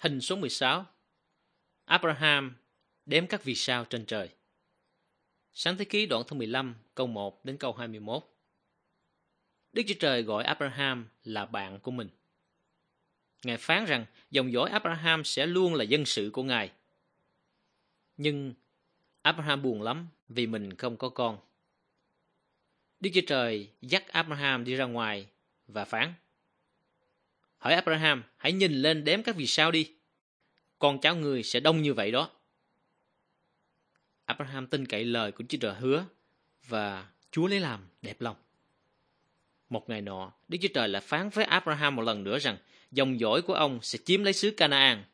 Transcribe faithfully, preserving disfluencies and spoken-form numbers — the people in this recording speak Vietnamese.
Hình số mười sáu. Abraham đếm các vì sao trên trời. Sáng thế ký đoạn thứ mười lăm, câu một đến câu hai mươi mốt. Đức Chúa Trời gọi Abraham là bạn của mình. Ngài phán rằng dòng dõi Abraham sẽ luôn là dân sự của Ngài. Nhưng Abraham buồn lắm vì mình không có con. Đức Chúa Trời dắt Abraham đi ra ngoài và phán: Hỡi Abraham, hãy nhìn lên đếm các vì sao đi. Con cháu người sẽ đông như vậy đó. Abraham tin cậy lời của Chúa Trời hứa và Chúa lấy làm đẹp lòng. Một ngày nọ, Đức Chúa Trời lại phán với Abraham một lần nữa rằng dòng dõi của ông sẽ chiếm lấy xứ Canaan